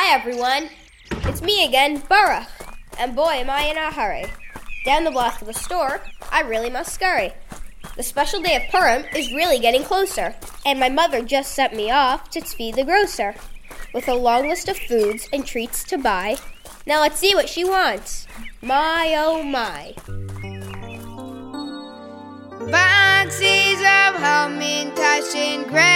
Hi everyone, it's me again, Baruch, and boy am I in a hurry. Down the block to the store, I really must scurry. The special day of Purim is really getting closer, and my mother just sent me off to Tzvi the grocer, with a long list of foods and treats to buy. Now let's see what she wants. My oh my. Boxes of Hamantaschen grain.